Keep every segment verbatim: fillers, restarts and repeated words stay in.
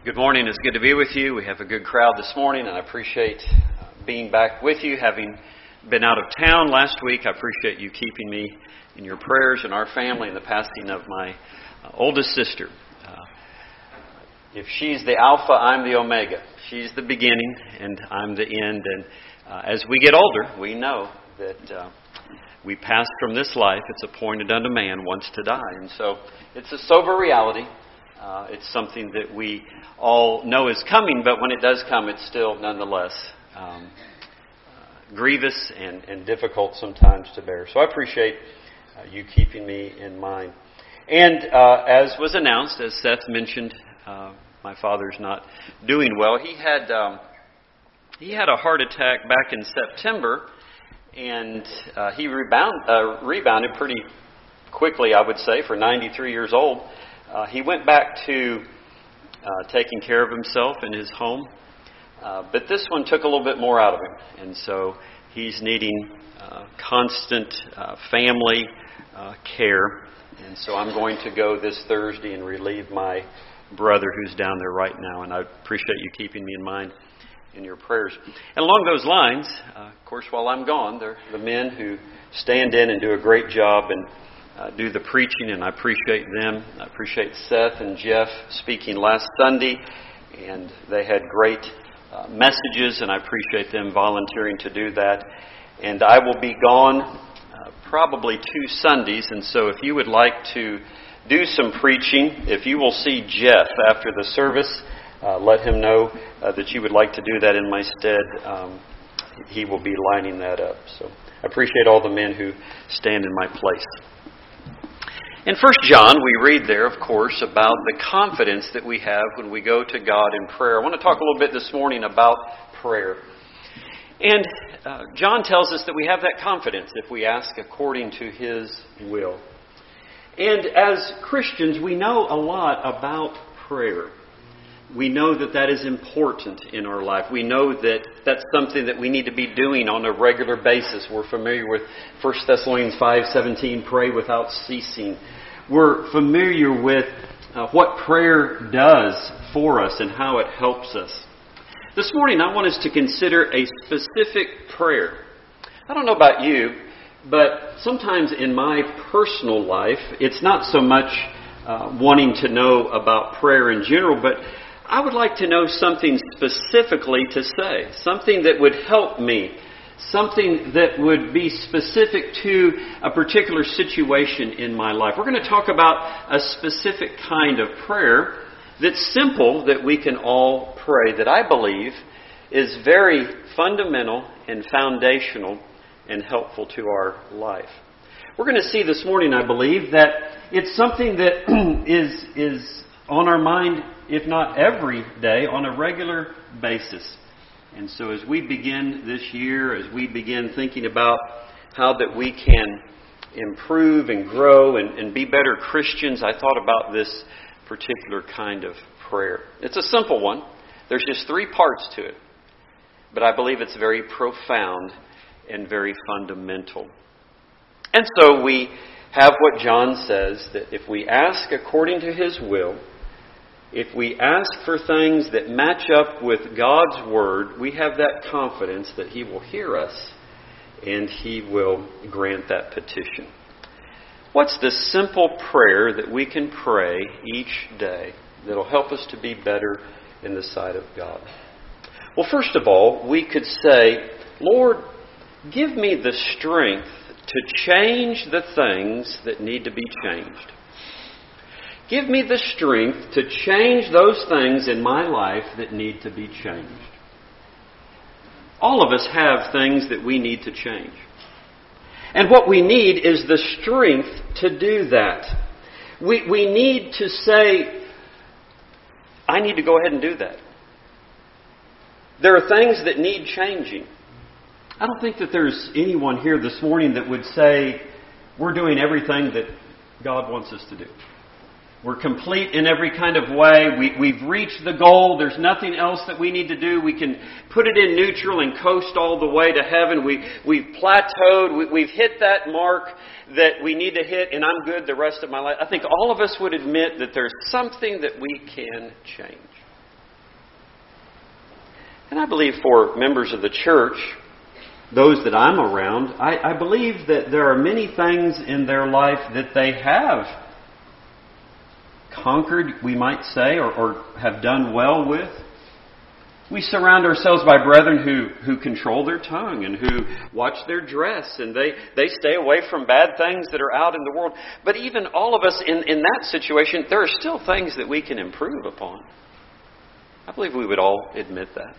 Good morning. It's good to be with you. We have a good crowd this morning, and I appreciate being back with you. Having been out of town last week, I appreciate you keeping me in your prayers and our family in the passing of my uh, oldest sister. Uh, if she's the Alpha, I'm the Omega. She's the beginning, and I'm the end. And uh, as we get older, we know that uh, we pass from this life. It's appointed unto man once to die. And so it's a sober reality. Uh, it's something that we all know is coming, but when it does come, it's still nonetheless um, uh, grievous and, and difficult sometimes to bear. So I appreciate uh, you keeping me in mind. And uh, as was announced, as Seth mentioned, uh, my father's not doing well. He had um, he had a heart attack back in September, and uh, he rebound, uh, rebounded pretty quickly, I would say, for ninety-three years old. Uh, he went back to uh, taking care of himself in his home, uh, but this one took a little bit more out of him, and so he's needing uh, constant uh, family uh, care, and so I'm going to go this Thursday and relieve my brother who's down there right now, and I appreciate you keeping me in mind in your prayers. And along those lines, uh, of course, while I'm gone, there are the men who stand in and do a great job and Uh, do the preaching, and I appreciate them. I appreciate Seth and Jeff speaking last Sunday, and they had great uh, messages, and I appreciate them volunteering to do that. And I will be gone uh, probably two Sundays, and so if you would like to do some preaching, if you will see Jeff after the service, uh, let him know uh, that you would like to do that in my stead. Um, he will be lining that up. So I appreciate all the men who stand in my place. In First John, we read there, of course, about the confidence that we have when we go to God in prayer. I want to talk a little bit this morning about prayer. And uh, John tells us that we have that confidence if we ask according to His will. And as Christians, we know a lot about prayer. We know that that is important in our life. We know that that's something that we need to be doing on a regular basis. We're familiar with First Thessalonians five seventeen, pray without ceasing. We're familiar with uh, what prayer does for us and how it helps us. This morning I want us to consider a specific prayer. I don't know about you, but sometimes in my personal life, it's not so much uh, wanting to know about prayer in general, but I would like to know something specifically to say, something that would help me, something that would be specific to a particular situation in my life. We're going to talk about a specific kind of prayer that's simple, that we can all pray, that I believe is very fundamental and foundational and helpful to our life. We're going to see this morning, I believe, that it's something that is is on our mind, if not every day, on a regular basis. And so as we begin this year, as we begin thinking about how that we can improve and grow and, and be better Christians, I thought about this particular kind of prayer. It's a simple one. There's just three parts to it. But I believe it's very profound and very fundamental. And so we have what John says, that if we ask according to His will, if we ask for things that match up with God's Word, we have that confidence that He will hear us and He will grant that petition. What's the simple prayer that we can pray each day that will help us to be better in the sight of God? Well, first of all, we could say, Lord, give me the strength to change the things that need to be changed. Give me the strength to change those things in my life that need to be changed. All of us have things that we need to change. And what we need is the strength to do that. We, we need to say, I need to go ahead and do that. There are things that need changing. I don't think that there's anyone here this morning that would say, we're doing everything that God wants us to do. We're complete in every kind of way. We, we've reached the goal. There's nothing else that we need to do. We can put it in neutral and coast all the way to heaven. We, we've plateaued. We, we've hit that mark that we need to hit, and I'm good the rest of my life. I think all of us would admit that there's something that we can change. And I believe for members of the church, those that I'm around, I, I believe that there are many things in their life that they have conquered, we might say, or, or have done well with. We surround ourselves by brethren who, who control their tongue and who watch their dress, and they, they stay away from bad things that are out in the world. But even all of us in, in that situation, there are still things that we can improve upon. I believe we would all admit that.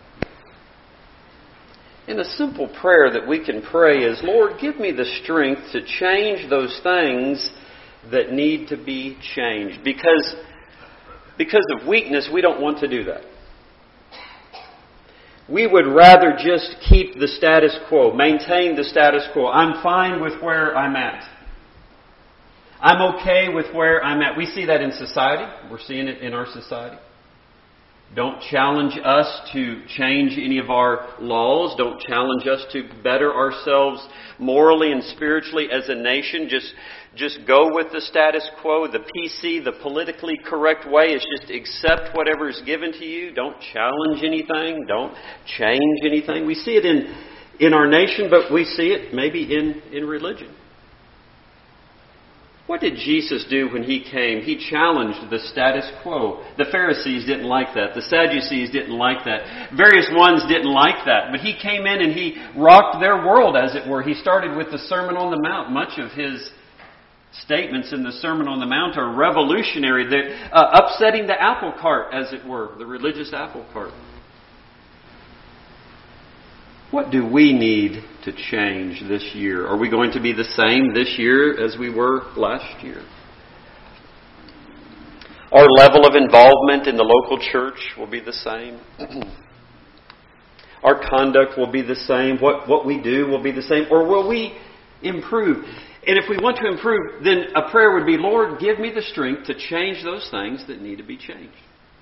And a simple prayer that we can pray is, Lord, give me the strength to change those things that need to be changed. Because, because of weakness, we don't want to do that. We would rather just keep the status quo, maintain the status quo. I'm fine with where I'm at. I'm okay with where I'm at. We see that in society. We're seeing it in our society. Don't challenge us to change any of our laws. Don't challenge us to better ourselves morally and spiritually as a nation. Just, just go with the status quo. The P C, the politically correct way is just accept whatever is given to you. Don't challenge anything. Don't change anything. We see it in, in our nation, but we see it maybe in, in religion. What did Jesus do when He came? He challenged the status quo. The Pharisees didn't like that. The Sadducees didn't like that. Various ones didn't like that. But He came in and He rocked their world, as it were. He started with the Sermon on the Mount. Much of His statements in the Sermon on the Mount are revolutionary. They're uh, upsetting the apple cart, as it were, the religious apple cart. What do we need to change this year? Are we going to be the same this year as we were last year? Our level of involvement in the local church will be the same. Our conduct will be the same. What, what we do will be the same. Or will we improve? And if we want to improve, then a prayer would be, Lord, give me the strength to change those things that need to be changed.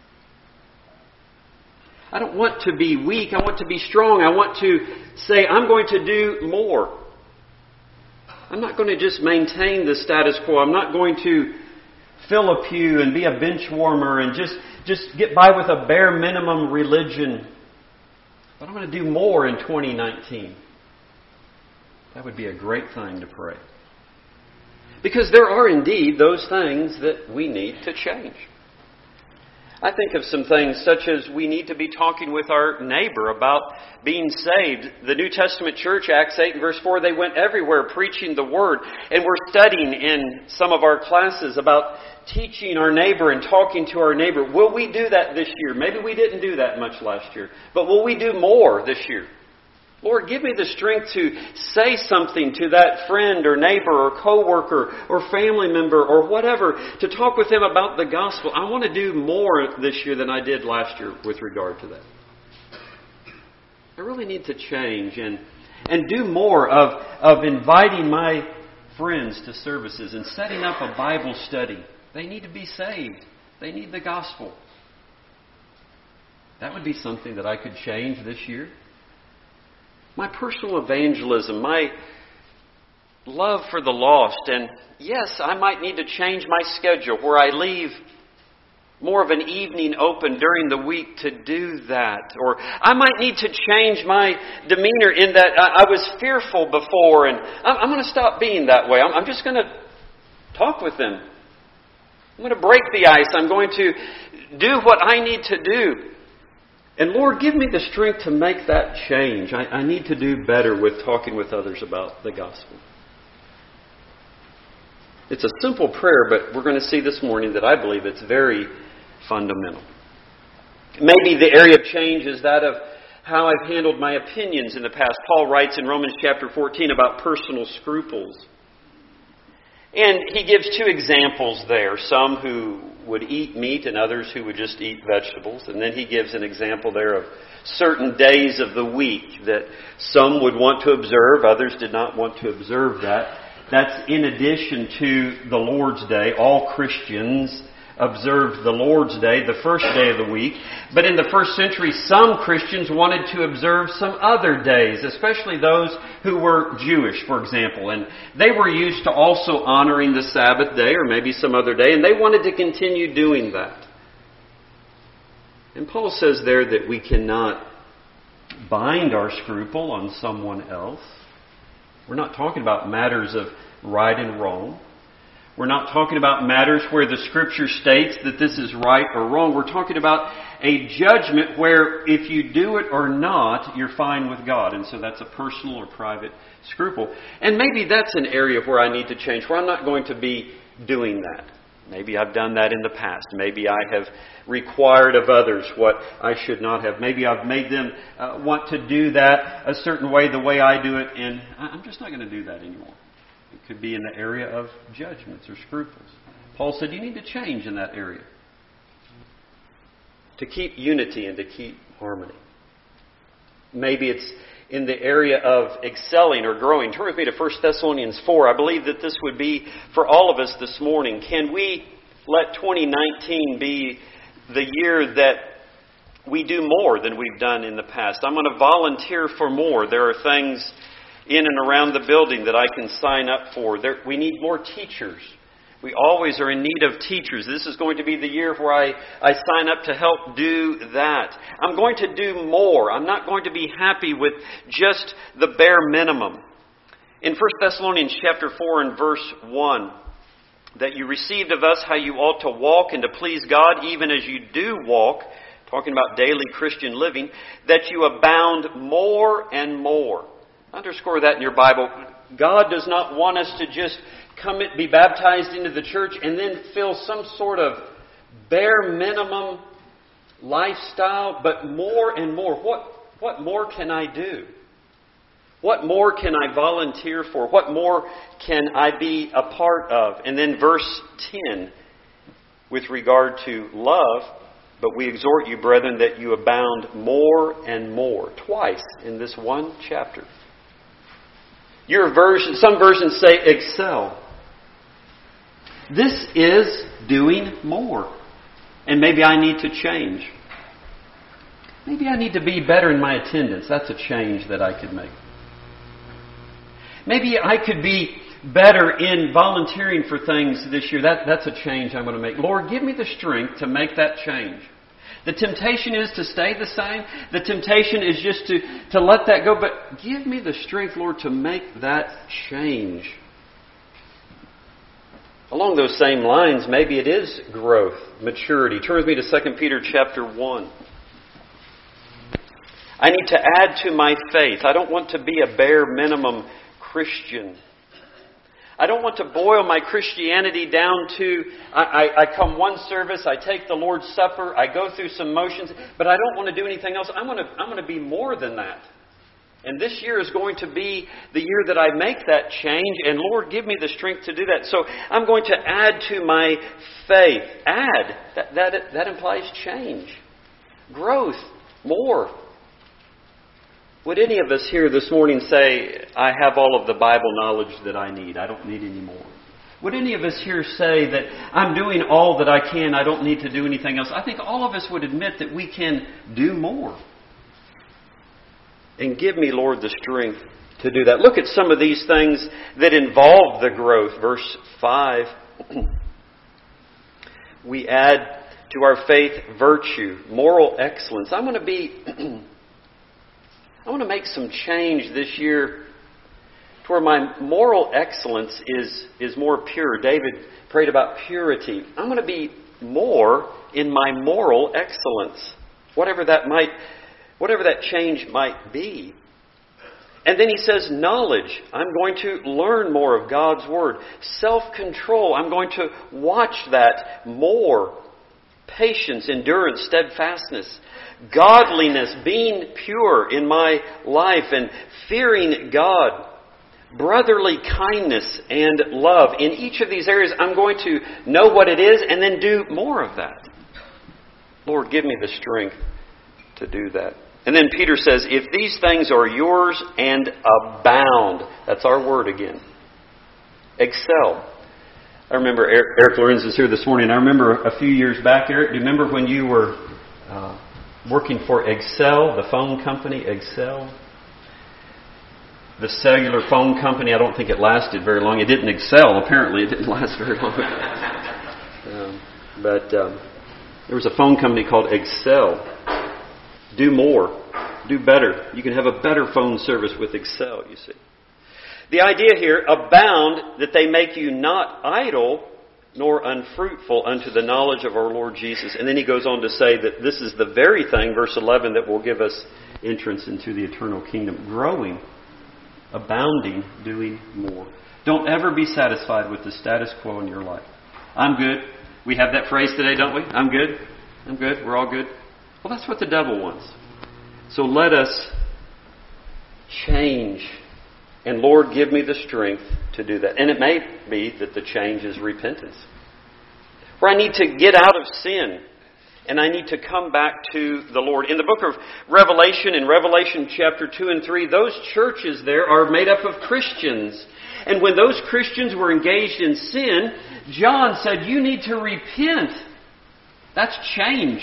I don't want to be weak. I want to be strong. I want to say, I'm going to do more. I'm not going to just maintain the status quo. I'm not going to fill a pew and be a bench warmer and just, just get by with a bare minimum religion. But I'm going to do more in twenty nineteen. That would be a great thing to pray. Because there are indeed those things that we need to change. I think of some things such as we need to be talking with our neighbor about being saved. The New Testament church, Acts eight and verse four, they went everywhere preaching the Word. And we're studying in some of our classes about teaching our neighbor and talking to our neighbor. Will we do that this year? Maybe we didn't do that much last year. But will we do more this year? Lord, give me the strength to say something to that friend or neighbor or coworker or family member or whatever, to talk with them about the gospel. I want to do more this year than I did last year with regard to that. I really need to change and, and do more of, of inviting my friends to services and setting up a Bible study. They need to be saved. They need the gospel. That would be something that I could change this year. My personal evangelism, my love for the lost. And yes, I might need to change my schedule where I leave more of an evening open during the week to do that. Or I might need to change my demeanor in that I, I was fearful before, and I'm, I'm going to stop being that way. I'm, I'm just going to talk with them. I'm going to break the ice. I'm going to do what I need to do. And Lord, give me the strength to make that change. I, I need to do better with talking with others about the gospel. It's a simple prayer, but we're going to see this morning that I believe it's very fundamental. Maybe the area of change is that of how I've handled my opinions in the past. Paul writes in Romans chapter fourteen about personal scruples. And he gives two examples there. Some who would eat meat and others who would just eat vegetables. And then he gives an example there of certain days of the week that some would want to observe, others did not want to observe that. That's in addition to the Lord's Day. All Christians observed the Lord's Day, the first day of the week. But in the first century, some Christians wanted to observe some other days, especially those who were Jewish, for example. And they were used to also honoring the Sabbath day or maybe some other day, and they wanted to continue doing that. And Paul says there that we cannot bind our scruple on someone else. We're not talking about matters of right and wrong. We're not talking about matters where the Scripture states that this is right or wrong. We're talking about a judgment where if you do it or not, you're fine with God. And so that's a personal or private scruple. And maybe that's an area where I need to change, where I'm not going to be doing that. Maybe I've done that in the past. Maybe I have required of others what I should not have. Maybe I've made them uh, want to do that a certain way, the way I do it, and I'm just not going to do that anymore. It could be in the area of judgments or scruples. Paul said you need to change in that area to keep unity and to keep harmony. Maybe it's in the area of excelling or growing. Turn with me to First Thessalonians four. I believe that this would be for all of us this morning. Can we let twenty nineteen be the year that we do more than we've done in the past? I'm going to volunteer for more. There are things in and around the building that I can sign up for. There, we need more teachers. We always are in need of teachers. This is going to be the year where I, I sign up to help do that. I'm going to do more. I'm not going to be happy with just the bare minimum. In First Thessalonians chapter four and verse one, that you received of us how you ought to walk and to please God, even as you do walk, talking about daily Christian living, that you abound more and more. Underscore that in your Bible. God does not want us to just come, be baptized into the church and then feel some sort of bare minimum lifestyle, but more and more. What, what more can I do? What more can I volunteer for? What more can I be a part of? And then verse ten, with regard to love, but we exhort you, brethren, that you abound more and more. Twice in this one chapter. Your version, some versions say excel. This is doing more. And maybe I need to change. Maybe I need to be better in my attendance. That's a change that I could make. Maybe I could be better in volunteering for things this year. That, that's a change I'm going to make. Lord, give me the strength to make that change. The temptation is to stay the same. The temptation is just to, to let that go. But give me the strength, Lord, to make that change. Along those same lines, maybe it is growth, maturity. Turn with me to Second Peter chapter one. I need to add to my faith. I don't want to be a bare minimum Christian. I don't want to boil my Christianity down to, I, I, I come one service, I take the Lord's Supper, I go through some motions, but I don't want to do anything else. I'm going to, I'm going to be more than that. And this year is going to be the year that I make that change, and Lord, give me the strength to do that. So I'm going to add to my faith. Add. That, that, that implies change. Growth. More. Would any of us here this morning say, I have all of the Bible knowledge that I need. I don't need any more? Would any of us here say that I'm doing all that I can, I don't need to do anything else? I think all of us would admit that we can do more. And give me, Lord, the strength to do that. Look at some of these things that involve the growth. Verse five. We add to our faith virtue, moral excellence. I'm going to be... I want to make some change this year to where my moral excellence is, is more pure. David prayed about purity. I'm going to be more in my moral excellence. Whatever that might, whatever that change might be. And then he says knowledge. I'm going to learn more of God's Word. Self-control. I'm going to watch that more. Patience, endurance, steadfastness. Godliness, being pure in my life and fearing God. Brotherly kindness and love. In each of these areas, I'm going to know what it is and then do more of that. Lord, give me the strength to do that. And then Peter says, if these things are yours and abound, that's our word again. Excel. I remember Eric, Eric Lorenz is here this morning. I remember a few years back, Eric, do you remember when you were uh, working for Excel, the phone company, Excel? The cellular phone company, I don't think it lasted very long. It didn't excel, apparently. It didn't last very long. um, but um, there was a phone company called Excel. Do more. do better. You can have a better phone service with Excel, you see. The idea here, abound, that they make you not idle nor unfruitful unto the knowledge of our Lord Jesus. And then he goes on to say that this is the very thing, verse eleven, that will give us entrance into the eternal kingdom. Growing, abounding, doing more. Don't ever be satisfied with the status quo in your life. I'm good. We have that phrase today, don't we? I'm good. I'm good. We're all good. Well, that's what the devil wants. So let us change. And Lord, give me the strength to do that. And it may be that the change is repentance. Where I need to get out of sin and I need to come back to the Lord. In the book of Revelation, in Revelation chapter two and three, those churches there are made up of Christians. And when those Christians were engaged in sin, John said, you need to repent. That's change.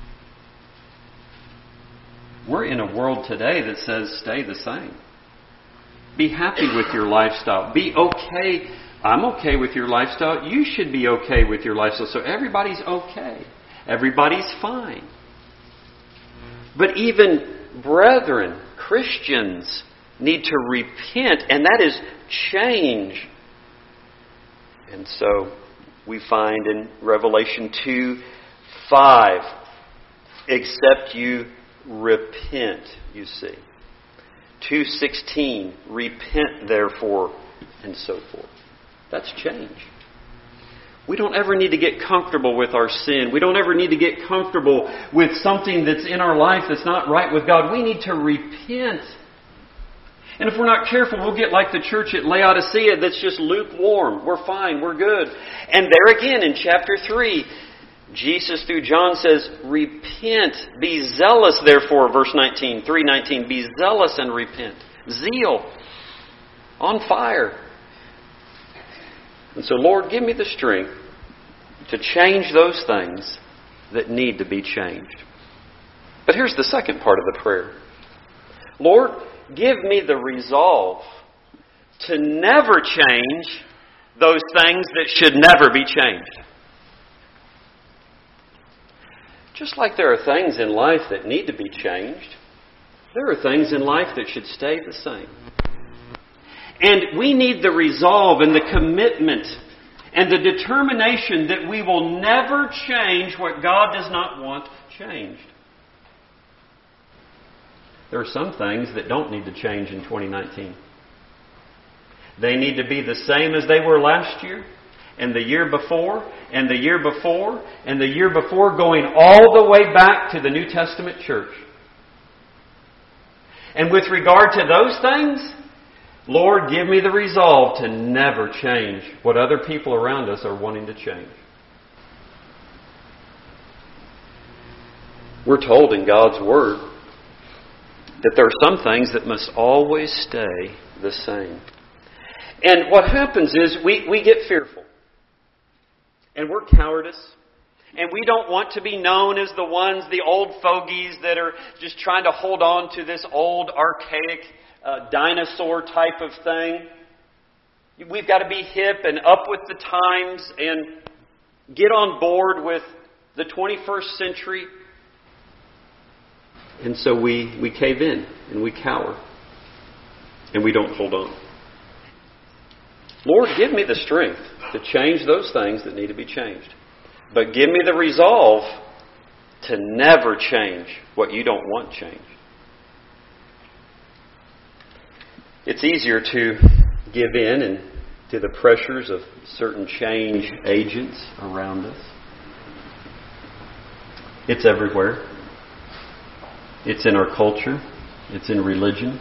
We're in a world today that says stay the same. Be happy with your lifestyle. Be okay. I'm okay with your lifestyle. You should be okay with your lifestyle. So everybody's okay. Everybody's fine. But even brethren, Christians, need to repent, and that is change. And so we find in Revelation two five, except you repent, you see. two sixteen, repent therefore, and so forth. That's change. We don't ever need to get comfortable with our sin. We don't ever need to get comfortable with something that's in our life that's not right with God. We need to repent. And if we're not careful, we'll get like the church at Laodicea that's just lukewarm. We're fine. We're good. And there again in chapter three, Jesus through John says, repent, be zealous therefore, verse nineteen, three nineteen, be zealous and repent. Zeal, on fire. And so, Lord, give me the strength to change those things that need to be changed. But here's the second part of the prayer. Lord, give me the resolve to never change those things that should never be changed. Just like there are things in life that need to be changed, there are things in life that should stay the same. And we need the resolve and the commitment and the determination that we will never change what God does not want changed. There are some things that don't need to change in twenty nineteen. They need to be the same as they were last year, and the year before, and the year before, and the year before, going all the way back to the New Testament church. And with regard to those things, Lord, give me the resolve to never change what other people around us are wanting to change. We're told in God's Word that there are some things that must always stay the same. And what happens is we, we get fearful. And we're cowardice. And we don't want to be known as the ones, the old fogies that are just trying to hold on to this old, archaic, uh, dinosaur type of thing. We've got to be hip and up with the times and get on board with the twenty-first century. And so we, we cave in and we cower. And we don't hold on. Lord, give me the strength to change those things that need to be changed. But give me the resolve to never change what you don't want changed. It's easier to give in and to the pressures of certain change agents around us. It's everywhere. It's in our culture. It's in religion.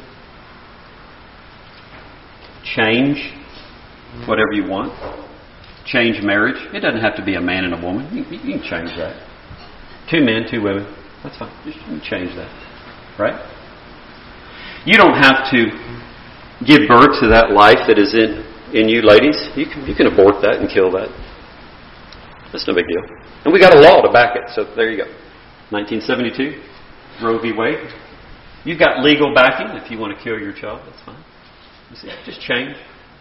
Change whatever you want. Change marriage. It doesn't have to be a man and a woman. You, you can change that. Two men, two women. That's fine. You can change that. Right? You don't have to give birth to that life that is in, in you, ladies. You can, you can abort that and kill that. That's no big deal. And we got a law to back it. So there you go. nineteen seventy-two, Roe v. Wade. You've got legal backing if you want to kill your child. That's fine. You see, just change.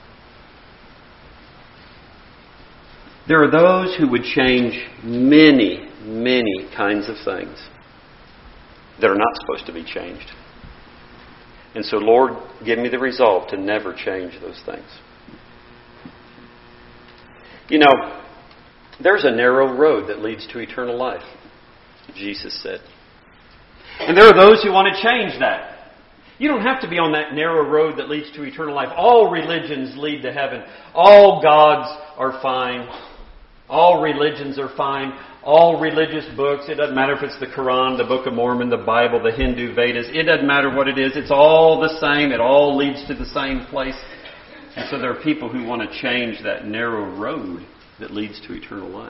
There are those who would change many, many kinds of things that are not supposed to be changed. And so, Lord, give me the resolve to never change those things. You know, there's a narrow road that leads to eternal life, Jesus said. And there are those who want to change that. You don't have to be on that narrow road that leads to eternal life. All religions lead to heaven. All gods are fine. All religions are fine. All religious books, it doesn't matter if it's the Quran, the Book of Mormon, the Bible, the Hindu Vedas. It doesn't matter what it is. It's all the same. It all leads to the same place. And so there are people who want to change that narrow road that leads to eternal life.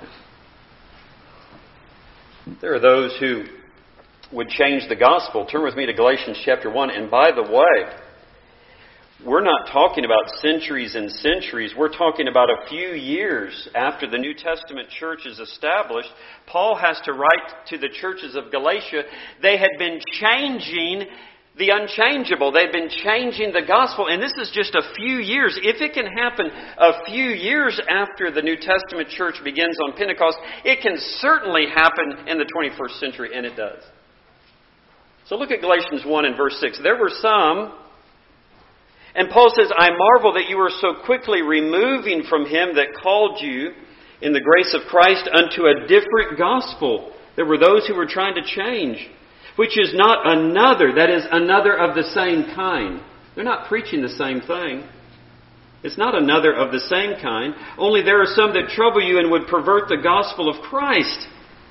There are those who would change the gospel. Turn with me to Galatians chapter one. And by the way, we're not talking about centuries and centuries. We're talking about a few years after the New Testament church is established. Paul has to write to the churches of Galatia. They had been changing the unchangeable. They've been changing the gospel. And this is just a few years. If it can happen a few years after the New Testament church begins on Pentecost, it can certainly happen in the twenty-first century, and it does. So look at Galatians one and verse six. There were some, and Paul says, I marvel that you are so quickly removing from him that called you in the grace of Christ unto a different gospel. There were those who were trying to change, which is not another, that is, another of the same kind. They're not preaching the same thing. It's not another of the same kind. Only there are some that trouble you and would pervert the gospel of Christ.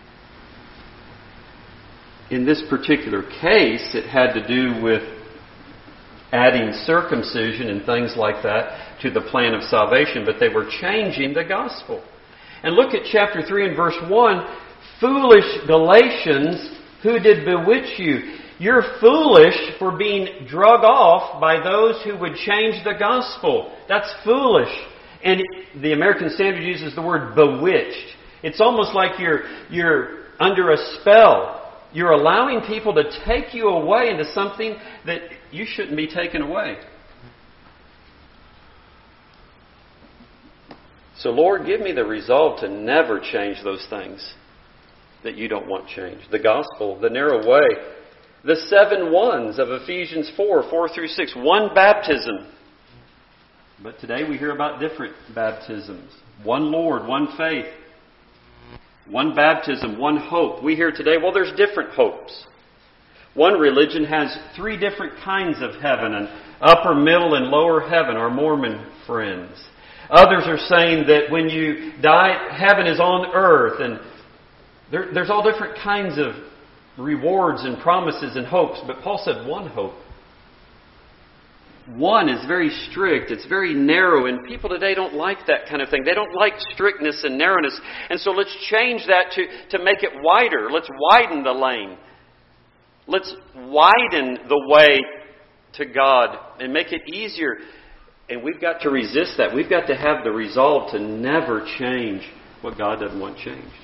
In this particular case, it had to do with adding circumcision and things like that to the plan of salvation, but they were changing the gospel. And look at chapter three and verse one. Foolish Galatians, who did bewitch you? You're foolish for being drug off by those who would change the gospel. That's foolish. And the American Standard uses the word bewitched. It's almost like you're, you're under a spell. You're allowing people to take you away into something that you shouldn't be taken away. So, Lord, give me the resolve to never change those things that you don't want changed. The gospel, the narrow way, the seven ones of Ephesians four, four through six, one baptism. But today we hear about different baptisms. One Lord, one faith. One baptism, one hope. We hear today, well, there's different hopes. One religion has three different kinds of heaven, an upper, middle, and lower heaven, our Mormon friends. Others are saying that when you die, heaven is on earth, and there, there's all different kinds of rewards and promises and hopes. But Paul said one hope. One is very strict. It's very narrow. And people today don't like that kind of thing. They don't like strictness and narrowness. And so let's change that to, to make it wider. Let's widen the lane. Let's widen the way to God and make it easier. And we've got to resist that. We've got to have the resolve to never change what God doesn't want changed.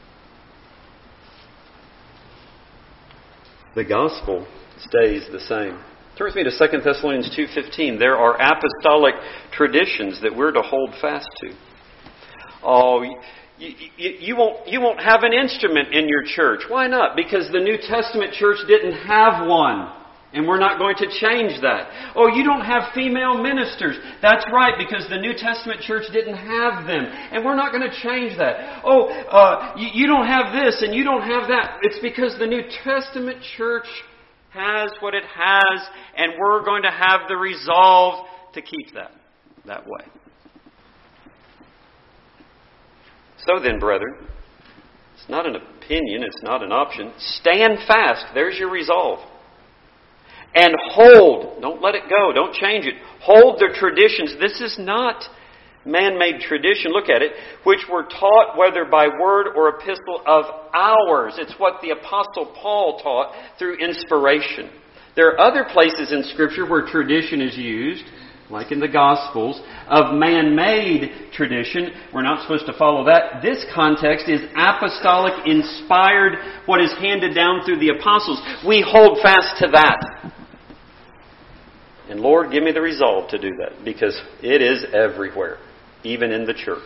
The gospel stays the same. Turn with me to Second Thessalonians two fifteen. There are apostolic traditions that we're to hold fast to. Oh, you, you, you, won't, you won't have an instrument in your church. Why not? Because the New Testament church didn't have one. And we're not going to change that. Oh, you don't have female ministers. That's right, because the New Testament church didn't have them. And we're not going to change that. Oh, uh, you, you don't have this and you don't have that. It's because the New Testament church has what it has, and we're going to have the resolve to keep that that way. So then, brethren, it's not an opinion, it's not an option. Stand fast. There's your resolve. And hold. Don't let it go. Don't change it. Hold the traditions. This is not man-made tradition. Look at it. Which were taught, whether by word or epistle, of ours. It's what the Apostle Paul taught through inspiration. There are other places in Scripture where tradition is used, like in the Gospels, of man-made tradition. We're not supposed to follow that. This context is apostolic, inspired, what is handed down through the apostles. We hold fast to that. And Lord, give me the resolve to do that, because it is everywhere, even in the church.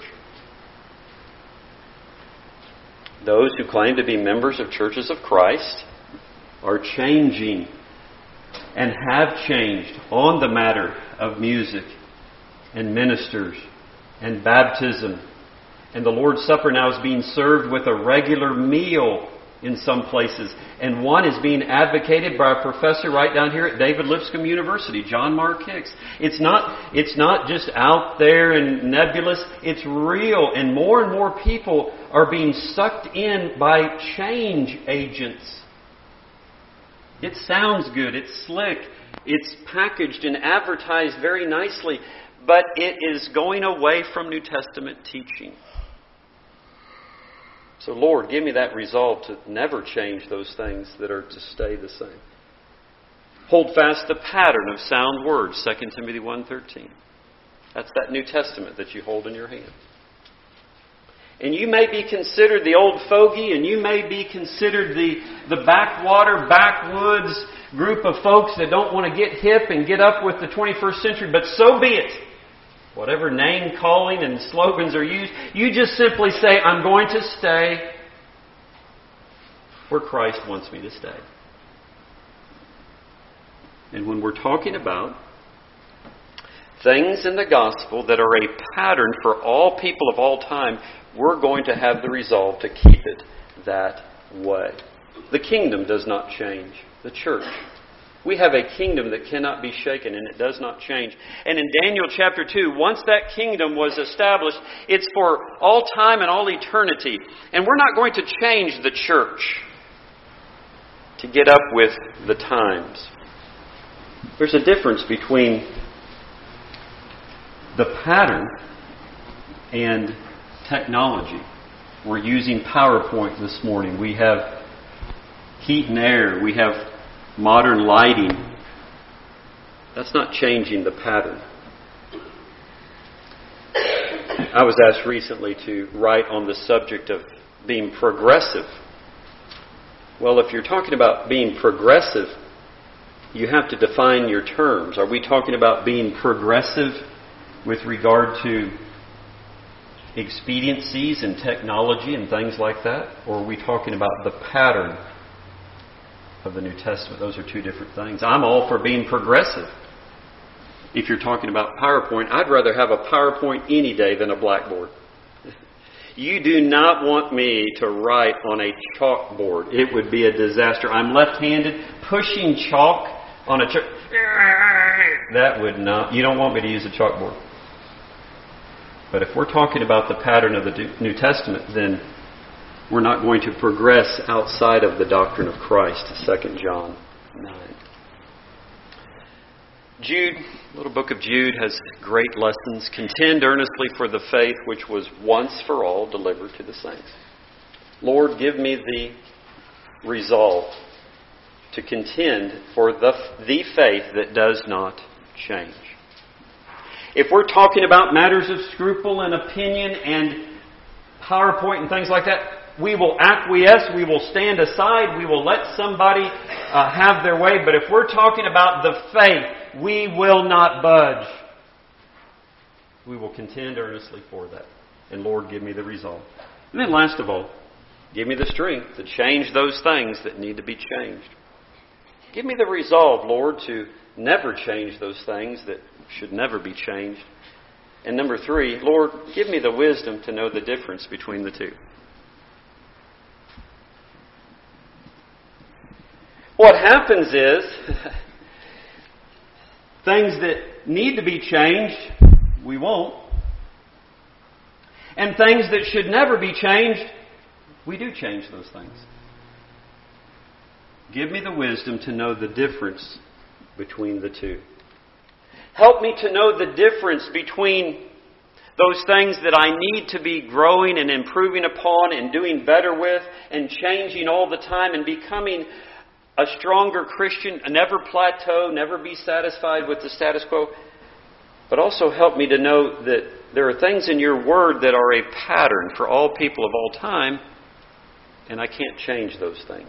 Those who claim to be members of churches of Christ are changing and have changed on the matter of music and ministers and baptism. And the Lord's Supper now is being served with a regular meal in some places. And one is being advocated by a professor right down here at David Lipscomb University, John Mark Hicks. It's not, it's not just out there and nebulous. It's real. And more and more people are being sucked in by change agents. It sounds good. It's slick. It's packaged and advertised very nicely. But it is going away from New Testament teaching. So, Lord, give me that resolve to never change those things that are to stay the same. Hold fast the pattern of sound words, Second Timothy one thirteen. That's that New Testament that you hold in your hand. And you may be considered the old fogey, and you may be considered the, the backwater, backwoods group of folks that don't want to get hip and get up with the twenty-first century, but so be it. Whatever name calling and slogans are used, you just simply say, I'm going to stay where Christ wants me to stay. And when we're talking about things in the gospel that are a pattern for all people of all time, we're going to have the resolve to keep it that way. The kingdom does not change. The church. We have a kingdom that cannot be shaken, and it does not change. And in Daniel chapter two, once that kingdom was established, it's for all time and all eternity. And we're not going to change the church to get up with the times. There's a difference between the pattern and technology. We're using PowerPoint this morning. We have heat and air. We have modern lighting. That's not changing the pattern. I was asked recently to write on the subject of being progressive. Well, if you're talking about being progressive, you have to define your terms. Are we talking about being progressive with regard to expediencies and technology and things like that? Or are we talking about the pattern of the New Testament? Those are two different things. I'm all for being progressive. If you're talking about PowerPoint, I'd rather have a PowerPoint any day than a blackboard. You do not want me to write on a chalkboard. It would be a disaster. I'm left-handed. Pushing chalk on a chalk, that would not, you don't want me to use a chalkboard. But if we're talking about the pattern of the New Testament, then we're not going to progress outside of the doctrine of Christ, Second John nine. Jude, little book of Jude, has great lessons. Contend earnestly for the faith which was once for all delivered to the saints. Lord, give me the resolve to contend for the, the faith that does not change. If we're talking about matters of scruple and opinion and PowerPoint and things like that, we will acquiesce, we will stand aside, we will let somebody uh, have their way. But if we're talking about the faith, we will not budge. We will contend earnestly for that. And Lord, give me the resolve. And then last of all, give me the strength to change those things that need to be changed. Give me the resolve, Lord, to never change those things that should never be changed. And number three, Lord, give me the wisdom to know the difference between the two. What happens is, things that need to be changed, we won't. And things that should never be changed, we do change those things. Give me the wisdom to know the difference between the two. Help me to know the difference between those things that I need to be growing and improving upon and doing better with and changing all the time and becoming a stronger Christian, never plateau, never be satisfied with the status quo. But also help me to know that there are things in your word that are a pattern for all people of all time, and I can't change those things.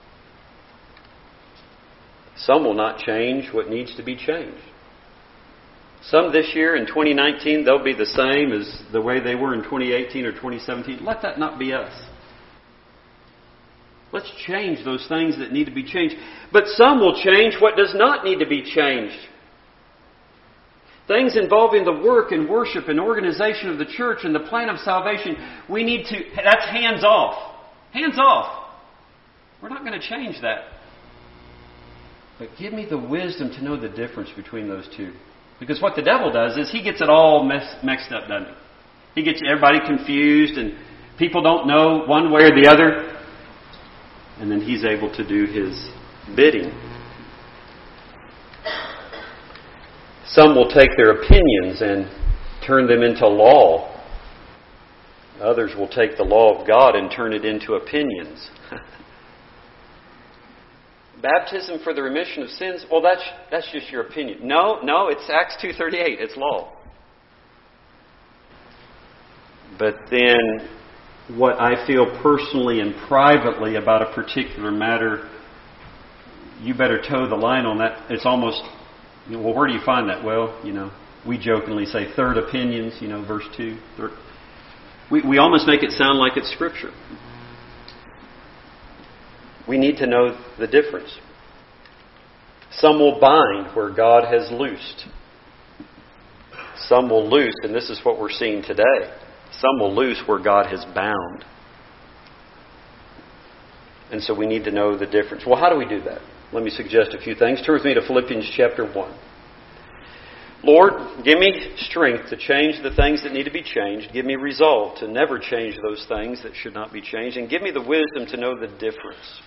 Some will not change what needs to be changed. Some this year in twenty nineteen, they'll be the same as the way they were in twenty eighteen or twenty seventeen. Let that not be us. Let's change those things that need to be changed. But some will change what does not need to be changed. Things involving the work and worship and organization of the church and the plan of salvation, we need to, that's hands off. Hands off. We're not going to change that. But give me the wisdom to know the difference between those two. Because what the devil does is he gets it all mess, mixed up, doesn't he? He gets everybody confused and people don't know one way or the other. And then he's able to do his bidding. Some will take their opinions and turn them into law. Others will take the law of God and turn it into opinions. Baptism for the remission of sins, well, that's that's just your opinion. No, no, it's Acts two thirty-eight. It's law. But then what I feel personally and privately about a particular matter, you better toe the line on that. It's almost, you know, well, where do you find that? Well, you know, we jokingly say third opinions, you know, verse two. Third. We, we almost make it sound like it's Scripture. We need to know the difference. Some will bind where God has loosed. Some will loose, and this is what we're seeing today. Some will loose where God has bound. And so we need to know the difference. Well, how do we do that? Let me suggest a few things. Turn with me to Philippians chapter one. Lord, give me strength to change the things that need to be changed. Give me resolve to never change those things that should not be changed. And give me the wisdom to know the difference.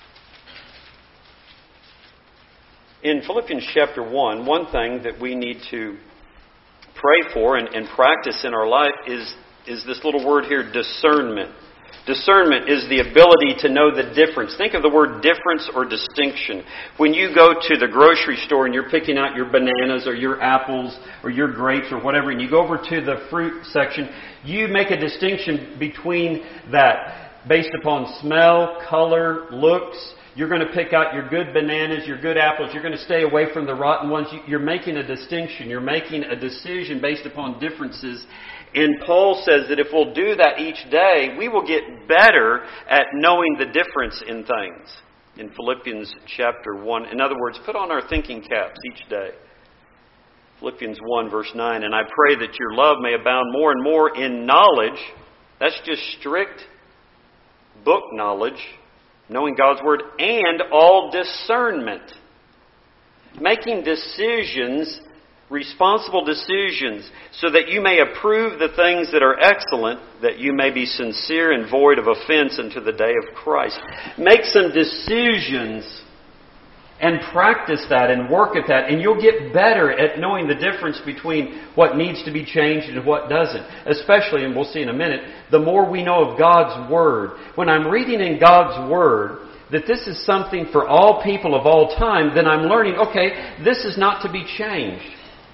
In Philippians chapter one, one thing that we need to pray for and, and practice in our life is, is this little word here, discernment. Discernment is the ability to know the difference. Think of the word difference or distinction. When you go to the grocery store and you're picking out your bananas or your apples or your grapes or whatever, and you go over to the fruit section, you make a distinction between that based upon smell, color, looks. You're going to pick out your good bananas, your good apples. You're going to stay away from the rotten ones. You're making a distinction. You're making a decision based upon differences. And Paul says that if we'll do that each day, we will get better at knowing the difference in things. In Philippians chapter one. In other words, put on our thinking caps each day. Philippians one verse nine. And I pray that your love may abound more and more in knowledge. That's just strict book knowledge. Knowing God's Word, and all discernment. Making decisions, responsible decisions, so that you may approve the things that are excellent, that you may be sincere and void of offense unto the day of Christ. Make some decisions and practice that and work at that, and you'll get better at knowing the difference between what needs to be changed and what doesn't. Especially, and we'll see in a minute, the more we know of God's Word. When I'm reading in God's Word that this is something for all people of all time, then I'm learning, okay, this is not to be changed.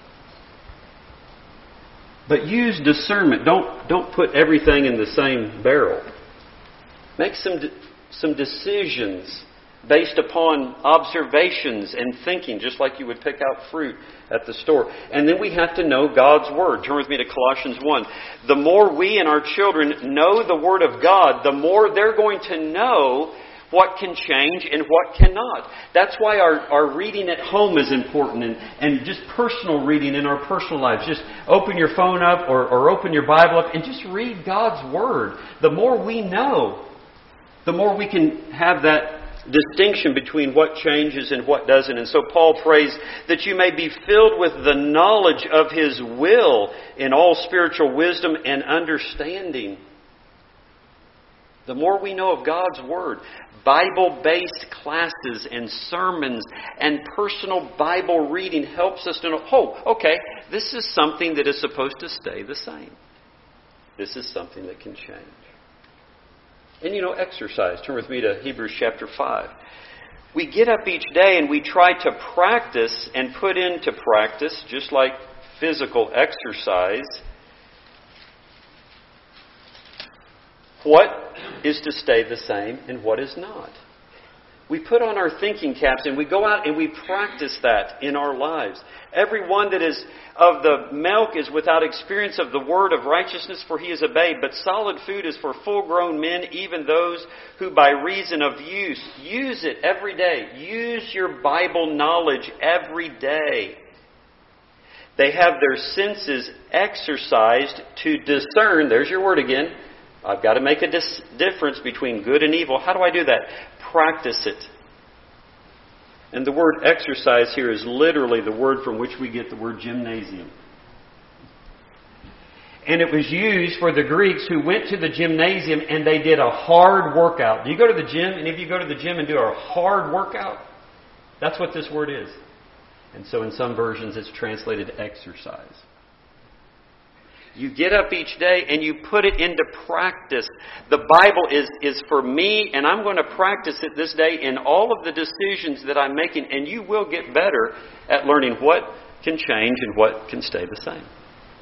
But use discernment. Don't, don't put everything in the same barrel. Make some, some decisions based upon observations and thinking, just like you would pick out fruit at the store. And then we have to know God's Word. Turn with me to Colossians one. The more we and our children know the Word of God, the more they're going to know what can change and what cannot. That's why our, our reading at home is important, and, and just personal reading in our personal lives. Just open your phone up or, or open your Bible up and just read God's Word. The more we know, the more we can have that distinction between what changes and what doesn't. And so Paul prays that you may be filled with the knowledge of His will in all spiritual wisdom and understanding. The more we know of God's Word, Bible-based classes and sermons and personal Bible reading helps us to know, oh, okay, this is something that is supposed to stay the same. This is something that can change. And, you know, exercise. Turn with me to Hebrews chapter five. We get up each day and we try to practice and put into practice, just like physical exercise, what is to stay the same and what is not. We put on our thinking caps and we go out and we practice that in our lives. Everyone that is of the milk is without experience of the word of righteousness, for he is a babe. But solid food is for full-grown men, even those who by reason of use, use it every day. Use your Bible knowledge every day. They have their senses exercised to discern. There's your word again. I've got to make a dis- difference between good and evil. How do I do that? Practice it. And the word exercise here is literally the word from which we get the word gymnasium. And it was used for the Greeks who went to the gymnasium and they did a hard workout. Do you go to the gym? And if you go to the gym and do a hard workout, that's what this word is. And so in some versions it's translated exercise. You get up each day and you put it into practice. The Bible is, is for me, and I'm going to practice it this day in all of the decisions that I'm making, and you will get better at learning what can change and what can stay the same.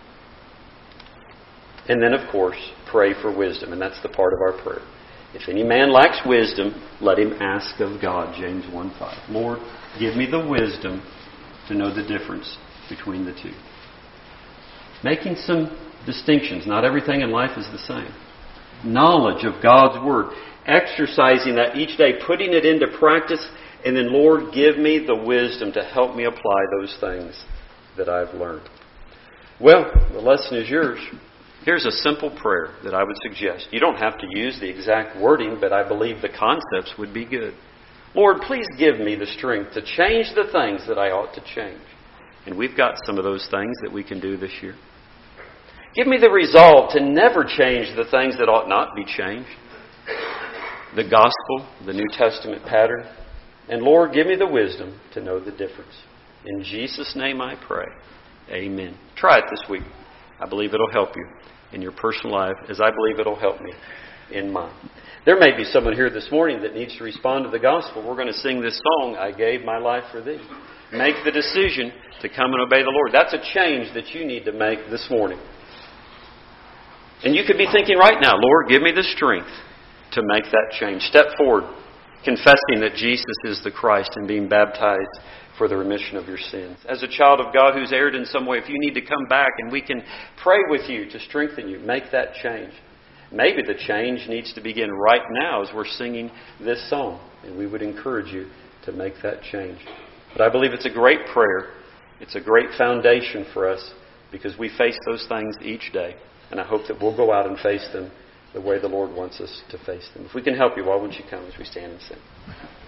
And then, of course, pray for wisdom, and that's the part of our prayer. If any man lacks wisdom, let him ask of God, James one five. Lord, give me the wisdom to know the difference between the two. Making some distinctions. Not everything in life is the same. Knowledge of God's Word. Exercising that each day. Putting it into practice. And then, Lord, give me the wisdom to help me apply those things that I've learned. Well, the lesson is yours. Here's a simple prayer that I would suggest. You don't have to use the exact wording, but I believe the concepts would be good. Lord, please give me the strength to change the things that I ought to change. And we've got some of those things that we can do this year. Give me the resolve to never change the things that ought not be changed. The gospel, the New Testament pattern. And Lord, give me the wisdom to know the difference. In Jesus' name I pray. Amen. Try it this week. I believe it'll help you in your personal life as I believe it'll help me in mine. There may be someone here this morning that needs to respond to the gospel. We're going to sing this song, I Gave My Life for Thee. Make the decision to come and obey the Lord. That's a change that you need to make this morning. And you could be thinking right now, Lord, give me the strength to make that change. Step forward, confessing that Jesus is the Christ and being baptized for the remission of your sins. As a child of God who's erred in some way, if you need to come back and we can pray with you to strengthen you, make that change. Maybe the change needs to begin right now as we're singing this song. And we would encourage you to make that change. But I believe it's a great prayer. It's a great foundation for us because we face those things each day. And I hope that we'll go out and face them the way the Lord wants us to face them. If we can help you, why won't you come as we stand and sing?